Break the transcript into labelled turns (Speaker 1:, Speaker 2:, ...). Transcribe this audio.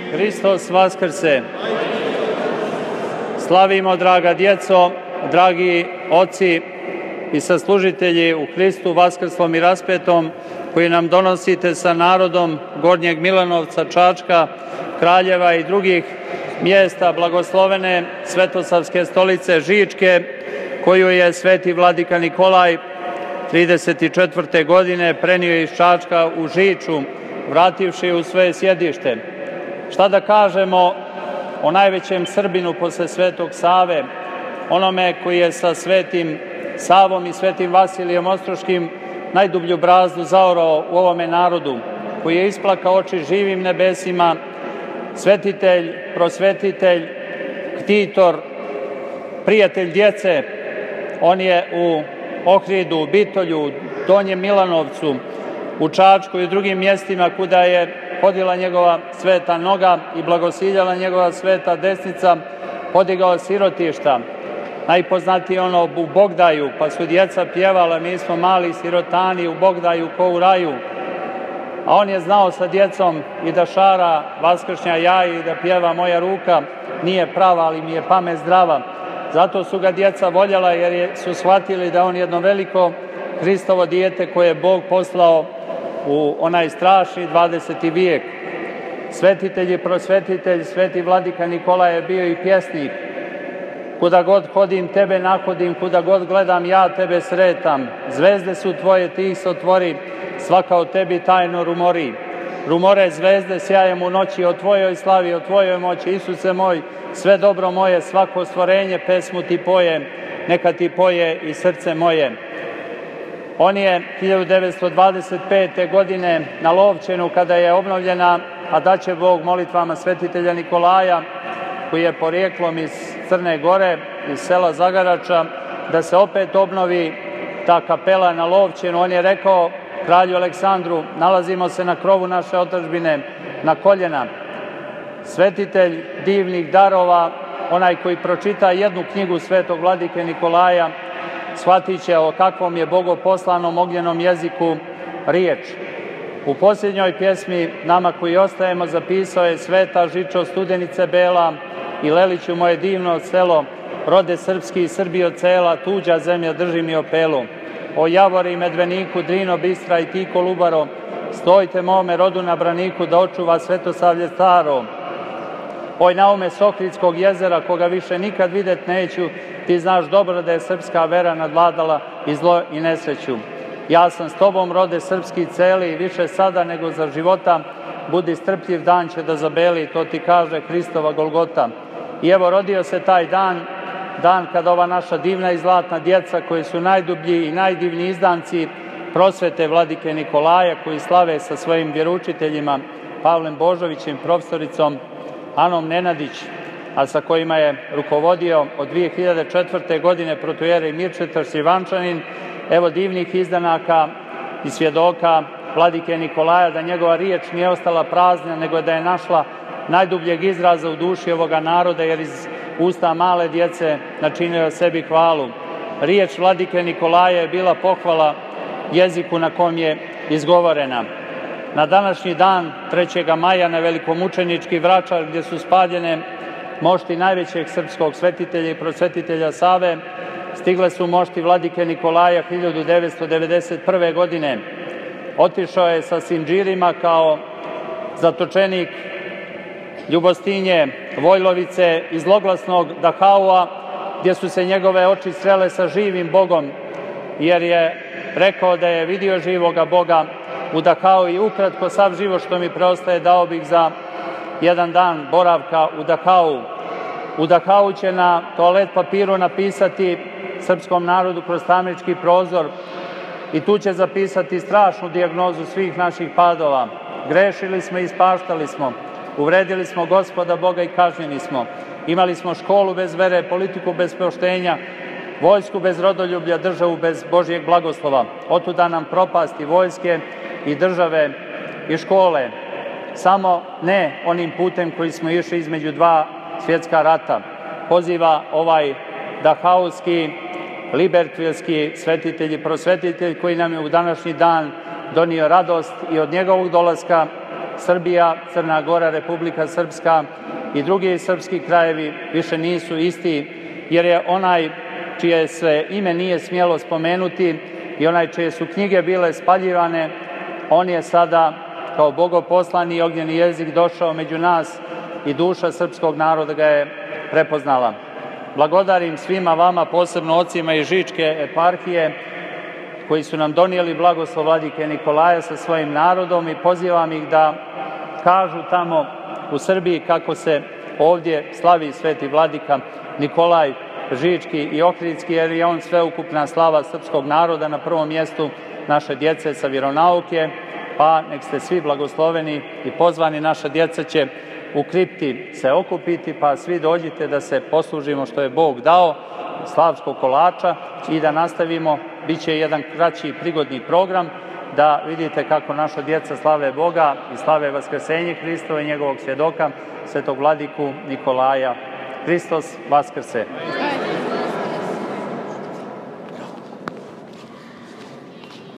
Speaker 1: Hristos vaskrse. Slavimo, draga djeco, dragi oci i saslužitelji u Hristu vaskrslom i raspetom, koji nam donosite sa narodom Gornjeg Milanovca, Čačka, Kraljeva i drugih mjesta blagoslovene Svetosavske stolice Žičke, koju je sveti vladika Nikolaj 34. godine prenio iz Čačka u Žiču, vrativši u svoje sjedište. Šta da kažemo o najvećem Srbinu posle Svetog Save, onome koji je sa Svetim Savom i Svetim Vasilijem Ostroškim najdublju brazdu zaorao u ovome narodu, koji je isplakao oči živim nebesima, svetitelj, prosvetitelj, ktitor, prijatelj djece. On je u Ohridu, Bitolju, Donjem Milanovcu, u Čačku i drugim mjestima kuda je hodila njegova sveta noga i blagosiljala njegova sveta desnica, podigao sirotišta. Najpoznatiji ono u Bogdaju, pa su djeca pjevala, mi smo mali sirotani u Bogdaju ko u raju. A on je znao sa djecom i da šara vaskršnja jaja i da pjeva moja ruka nije prava, ali mi je pamet zdrava. Zato su ga djeca voljela, jer su shvatili da on jedno veliko Hristovo dijete koje je Bog poslao u onaj strašni 20. vijek. Svetitelj i prosvetitelj, sveti vladika Nikolaj je bio i pjesnik. Kuda god hodim, tebe nahodim, kuda god gledam, ja tebe sretam. Zvezde su tvoje, ti ih sotvori, svaka od tebi tajno rumori. Rumore zvezde sjajem u noći, o tvojoj slavi, o tvojoj moći, Isuse moj, sve dobro moje, svako stvorenje pesmu ti poje, neka ti poje i srce moje. On je 1925. godine na Lovćenu, kada je obnovljena, a daće Bog molitvama svetitelja Nikolaja, koji je porijeklom iz Crne Gore, iz sela Zagarača, da se opet obnovi ta kapela na Lovćenu. On je rekao kralju Aleksandru: nalazimo se na krovu naše otadžbine, na koljena. Svetitelj divnih darova, onaj koji pročita jednu knjigu svetog vladike Nikolaja, shvatit će o kakvom je bogoposlanom ognjenom jeziku riječ. U posljednjoj pjesmi, nama koji ostajemo, zapisao je: sveta Žičo, studenice bela, i Leliću moje divno selo, rode srpski i Srbijo cela, tuđa zemlja drži mi opelu. O Javori i Medveniku, Drino, Bistra i ti Kolubaro, stojte mome rodu na braniku da očuva Svetosavlje staro. Oj naume s Ohridskog jezera, koga više nikad vidjet neću, ti znaš dobro da je srpska vera nadvladala i zlo i nesreću. Ja sam s tobom, rode srpski celi, više sada nego za života, budi strpljiv, dan će da zabeli, to ti kaže Hristova Golgota. I evo rodio se taj dan, dan kada ova naša divna i zlatna djeca, koji su najdublji i najdivniji izdanci prosvete vladike Nikolaja, koji slave sa svojim vjeroučiteljima Pavlem Božovićem, profesoricom Anom Nenadić, a sa kojima je rukovodio od 2004. godine protoijerej Mirčetar Šljivančanin, evo divnih izdanaka i svjedoka vladike Nikolaja da njegova riječ nije ostala prazna, nego da je našla najdubljeg izraza u duši ovoga naroda, jer iz usta male djece načinio sebi hvalu. Riječ vladike Nikolaja je bila pohvala jeziku na kom je izgovorena. Na današnji dan, 3. maja, na velikomučenički Vračar, gdje su spaljene mošti najvećeg srpskog svetitelja i prosvetitelja Save, stigle su mošti vladike Nikolaja 1991. godine. Otišao je sa sinđirima kao zatočenik Ljubostinje, Vojlovice i zloglasnog Dahaua, gdje su se njegove oči srele sa živim Bogom, jer je rekao da je vidio živoga Boga u Dahau. I ukratko, sav život što mi preostaje dao bih za jedan dan boravka u Dahau. U Dahau će na toalet papiru napisati srpskom narodu kroz tamnički prozor i tu će zapisati strašnu dijagnozu svih naših padova. Grešili smo i ispaštali smo, uvredili smo Gospoda Boga i kažnjeni smo. Imali smo školu bez vere, politiku bez poštenja, vojsku bez rodoljublja, državu bez Božijeg blagoslova. Otuda nam propasti vojske i države i škole. Samo ne onim putem koji smo išli između dva svjetska rata. Poziva ovaj dahauski, libertvilski svetitelj i prosvetitelj, koji nam je u današnji dan donio radost i od njegovog dolaska Srbija, Crna Gora, Republika Srpska i drugi srpski krajevi više nisu isti, jer je onaj čije se ime nije smjelo spomenuti i onaj čije su knjige bile spaljivane, on je sada kao bogoposlani i ognjeni jezik došao među nas i duša srpskog naroda ga je prepoznala. Blagodarim svima vama, posebno ocima iz Žičke eparhije, koji su nam donijeli blagoslov vladike Nikolaja sa svojim narodom, i pozivam ih da kažu tamo u Srbiji kako se ovdje slavi sveti vladika Nikolaj Žički i Ohridski, jer je on sveukupna slava srpskog naroda, na prvom mjestu naše djece sa vjeronauke, pa nek ste svi blagosloveni i pozvani. Naša djeca će u kripti se okupiti, pa svi dođite da se poslužimo što je Bog dao, slavskog kolača, i da nastavimo. Biće jedan kraći prigodni program, da vidite kako naša djeca slave Boga i slave Vaskrsenje Hristovo i njegovog svjedoka, svetog vladiku Nikolaja. Hristos Vaskrse!